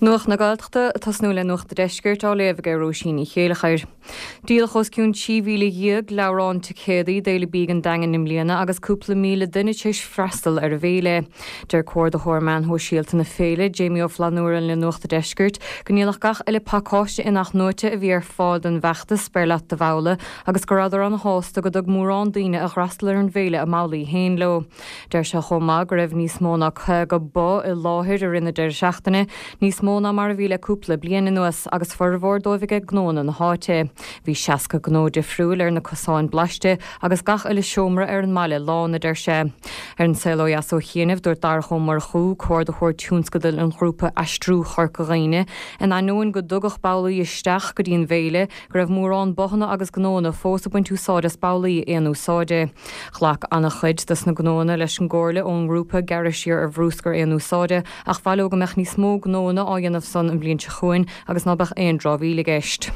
Nuach na Gaeltachta tasnú le nuach de deisgurt á léamh go róisíní chéalachair. Díalachos cún tíhíle dhiag lerán te chédaí déile bígan dagan im líana agus cúpla míle duine teis freistal ar a bhéile. Der cóir de thorman ho síalta na féile, Jamie O'Flanúran le nuach de deisgurt, gníalach gach eile pacáiste inach nóte a bhí ar fád an bheachtas sperlat de bhela agus go radar an hásta go dog mórrán daoine a grastal ar an bhéile a málaí héin lo. Der se chomá go raibh níos móna chu go ba i láthir ar rinne der seachtaine, níos móna mar bhíle cúpla bliana nuas agus forhór dómhige gnóna na háte. Bhí seaca gnó de friúil ar na cosáin blaiste agus gach eile siomra ar an maile lána der se. Ar an saoló jasó chéanamh dúir dar chomar chuú cóir de chóir túnscadal an grúpa astrú chorcaghine an anóin go dugach baulaí isteach go dtíon bhéile go raibh mórrán bochanna agus gnóna fósa buint úsáidas baulaí éon úsáide. Chlach anna chuid das na gnóna leis an ggóirla ón grúpa garisiir ar bhrúscar éon úsáide ach bhaile go meach ní smó gnóna áianamh san an blion se chuin agus nábach éon drábhíle geist.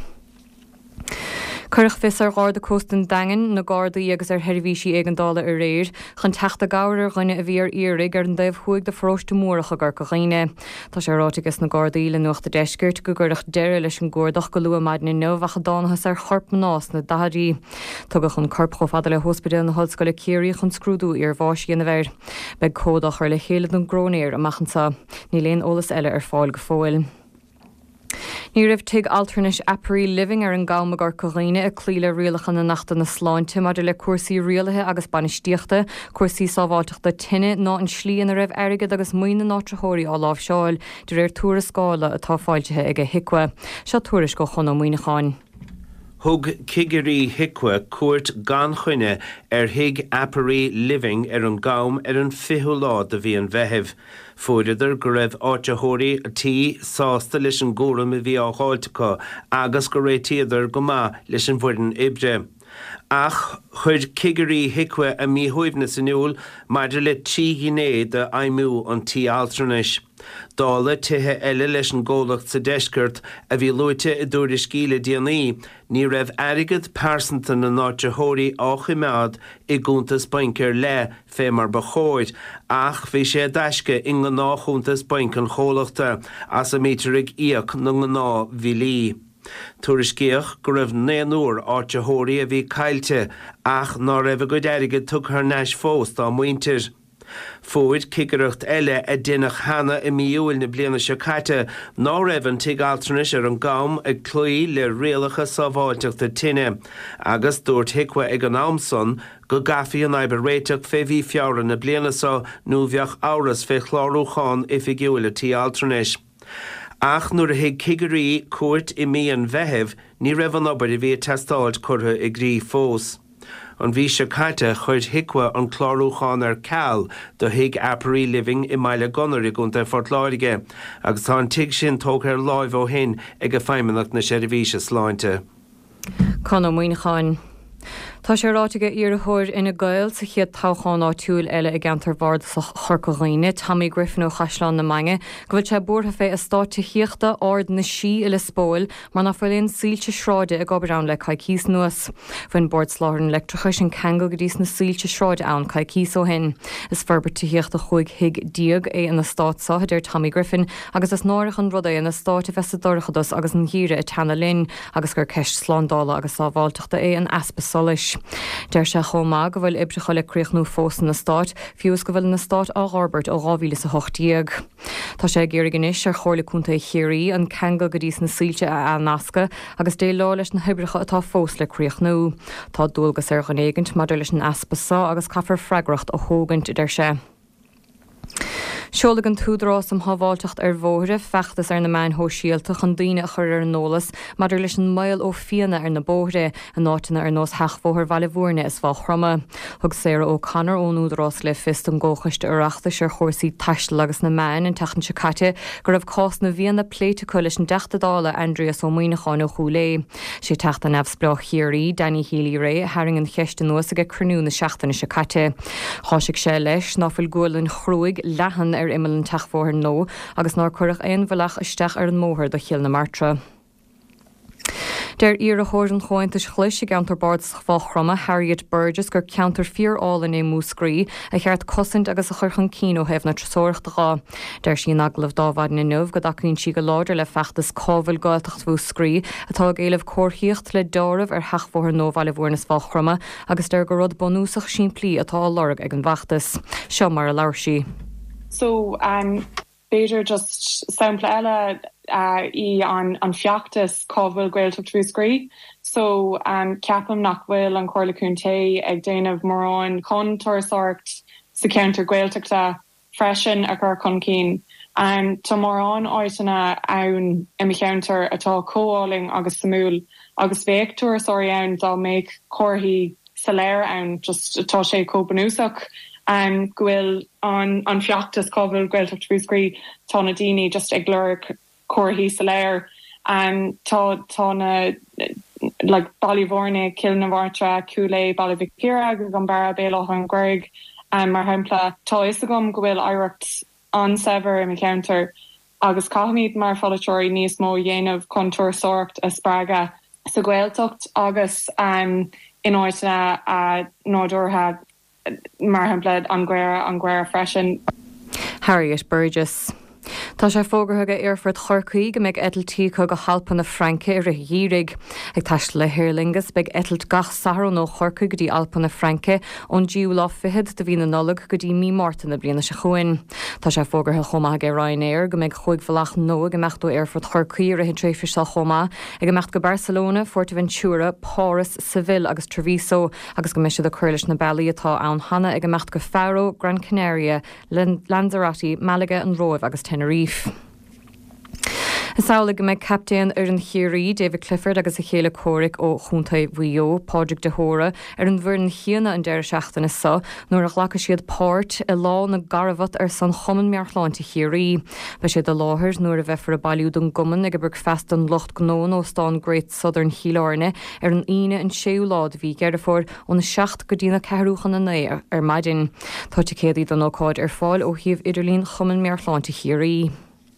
Curach fis ar gáda costan dagan na gádaí agus ar heirhísí ag an dála ar réir, chun teachta gáir ghine a bhí ar irig ar an daobh chuig de fróiste mórach a gur go ghaine. Tá sé ráitigus na gádaí le nuach de deisgurt go gurach deire leis an gcórdach go lua maidin in nóhacha dánachas ar chorp nás na daharí. Tugach an corp chofada le hospidal na hallscoile Céirí chun scrúdú ar bháisí na bhéir. Beag códach ar le chéile an grónéir a machchansa, ní léon ólas eile ar fáil go fóil. Ní raibh tuig alternate Apery Living ar an gáma gur coghine a clíle rialachan na nachta na sláinte mar le cuasaí rialathe agus banistíochta, cuasaí sábháteachta tinine ná an slíon a raibh airigad agus muoine nátraitheoirí á lámh seáil de réir túra scála atá fáilte ag a hicwa. Se túris go chun ó muoineáin. Thug Cigearí Hicwa cuairt gan chuine ar thig Apery Living ar an gám ar an 20 lá de bhí an bheithimh. Fuididir go raibh áirithirí tí sásta leis an gcúram a bhí á cháilteacha agus go réitíidir go maith leis an bhuireann ibre. Ach chuid Cigearí Hicwa a míthúimhna sanúil maidir le tíghine de aimú an tí altranis. Dála tithe eile leis an ggólacht sa deisgurt a bhí luite i dúir scíle déanaí, ní raibh airigad pásanta na náirithirí á chimead i gúntas baincear le fé mar ba chóid, ach bhí sé deisce i ngá náchúntas bainc an chólachta as a méterig íoc na ngá bhílí. Tuairiscíoch go raibh 9 uair áirithirí a bhí caiilte ach ná raibh go airigad tug th neis fós dá muintir. Fuaid cigeacht eile a duine chana i míúil na bliana se caite ná raibh an tuig altranis ar an gám ag clúí le rialacha sábháilteachta tinine, agus dúirt Hicwa ag an amson go gafií an aibe réiteach fé bhí feabhra na bliana sa nó bheadh áras fé chlárúcháin i figiúil a tí altranis. Ach nuair a hiag Cigearí cuairt i mí an bheithimh, ní raibh an obair i bhí testáilt curtha i grí fós. An bhí se caite chuid Hicwa an chlárúcháin ar ceall do thig Apery Living i mbaile gonair i gúnta Fort Láirige, agus tá an tuig sin tóg ar láimh ó hin ag a feimimeach na seirbhíse sláinte. Con ó muoineáin. Tá sé ráige iarthóir ina gail sa chiad tácháin áitiúil eile i gceantar bhard sa chorcaghine, Tommy Griffin ó Chaisleán na Mange, go bhfuil sé buairtha fé a státe thíochta ard na sí i le spóil, mar nach bhfuilíonn sílte shráide a gobarán le caicís nuas. Bhain bord sláthar electricha sin cheangal go dtí na sílte shráide ann caicís ó hin. Is ferbert thíochta chuig hiig diag é ina stát sáid ar Tommy Griffin, agus is náirich an rud é ina státe fesadorchadas agus an híre i Tanna Lynn, agus gur ceist sláándála agus sábháilteachta é an aspa solis. Der se chomá go bhfuil ibrecha le críochnú fós na stát, fiús go bhfuil na stát á Robert ó 2008. Tá sé géirganis ar chorlaúnta chéirí an cheangal go dtí na sílte a nasca agus dé lá leis na hibrecha atá fós le críochnú. Tá dúlgus ar ganégant mar leis an aspasá agus caafar freigracht ó thógant idir se. Seola an túdrás am hábháilteacht ar bmhóire feachtas ar na main hóisialta chun daoine a chur ar nólas, mar leis an mail ó fianna ar na bóthre an átainna ar nós theachmhóthir bhaile bhuairne is bhá chroma. Thug Sarah O'Connor ón údrás le fist an ggóchaiste arachtas ar chósaí taisteal agus na main an techan se caite gur raibh cás na bhíanana pléite leis an deachtadála Andreas ó muoineáin ó chuúlé. Sé teachta nefs blá chiaí Danny Healy Ray haring an cheiste nuas a go crunú na seachtainna se caite. Cháisigh sé leis náfuil gúil an chruig lehan ar imime an teachmhóthir nó agus ná chuireach aon bhhealach isteach ar an móthir do chial na martra. Der ar a thóir chointas chluis I gantar bard fáchrama Harriet Burgess gur ceantar fíorál in é múscrí a cheart cosint agus a churchan cíó hefh na tresóirecht rá. Der sí aglah dáhhaid na nuh go dacinn si go láidir le feachtas cábhfuil gáiltecht bhú scrí atá géileh cóthíocht le dámh ar heachmhór nóháile bhórnas fáchrama agus der go rud bonúsach sin plí atá lereg ag an bhaachtas. Seo mar a leir sí. So Beidir just sampla eile I an fiachtas cábhfuil gailteacht bhú scrí. So ceapam nach bhfuil an Chorlacún Té ag déanamh mórán chun tuairseoireacht sa ceantar gailteachta freisin a chur chun cín. Tá mórán áitina ann I mi cheantar atá comháling agus samúl agus bhéh tuairseoirí ann dá méid comharthaí sa léir ann just atá sé combanúsach. Gwil an fiachtas cábhfuil gailteacht bhú scrí tá na daoine just ag glóir comharthaí sa léir tá na like Ballyvorne, Kilnavartra, Cooley, Ballyvicpira, Gambara, Bailoch an Greg, mar hempla tá is agam go bhfuil aireacht an sever im counter agus cahamid mar folatóirí níos mó dhéanamh chun tuairseoireacht a sprága sa gailteacht agus in áitina a nádúrtha mar hempla an gcuir freisin. Harriet Burgess. Tá sé fógarthaga Airford chorcaí go méid etaltí chu go halpa na Franke ar a dhírig ag taiist le Hirlingus beag etalt gach saharú nó chorca go dtí alpa na Franke ón díú lá fihead do bhí na nullag go dtí mí Martin na bliana se chuin. Tá sé fógartha chomá ag Ryanair go méid chuig bhheach nó go mechtú Airford chorcaí ar a tréifir se chomá ag go mecht go Barcelona, Fuerteventura, Paris, Seville agus Treviso agus go meisi do chuirlis na Bailí atá ann Hanna ag go mecht go Faro, Gran Canaria, Lanzarote, Malaga an Roimh agus Tenerife. Saola go méid captéan ar an chiaí David Clifford agus a chéile córic ó Chunta Bhuio, Pádraig de Hóra ar an bhfuir chéana an deir seachtainna sa nuair a chhlacha siad páirt I lá na garabhat ar san choman mearchláinte chiaí. Ba siad a láthir nuair a bheithfar a bailú don goman ag go bur fest an locht gnón ó Stán Great Southern Chialarne ar an ine an séú lád bhí gearafór ó na 6 go dtína cehrúchan na nair ar maidin. Tá te céadaí don ócáid ar fáil ó híomh idirlín choman mearchláinte chiaí.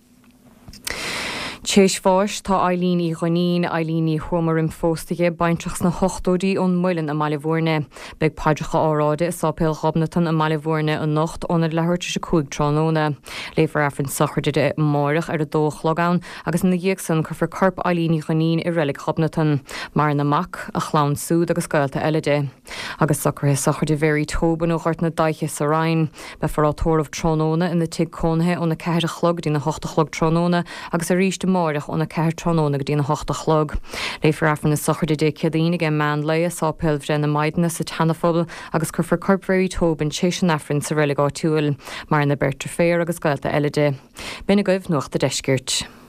Téis fáis tá Eileen I Ghonín, Eileen I Huamarim fóstaige baintrachs na hochtódí ón muilen a Malivórne. Beg pádracha áráide is sápéil ghabnatan a Malivórne an nocht óna lehirte se cúig trónóna. Léifar afrin sachardeide mórach ar a dóch logán agus na dhéagsan chufar carp Eileen I Ghonín I relic ghabnatan, mar na mac a chlán súd agus gailta eilide. Agus sacharthe sacharde vérí tóban ó ghart na daiche sa rain, be farrátóramh trónóna in na tig cónthe ó na ceir a chlog dí na hochta chlog trónóna agus a ríiste mórach óna ceir trónóna go dtí na hochta chlog. Léifar afran na sacharde dé cédaín ag man le a sápéil bhre na maidna sa tanafobal agus chufar carp vérí tóban téis an afrin sa religáitiúil, mar na bertar féir agus gailta eilide. Bina goibh nuacht a deisgirt.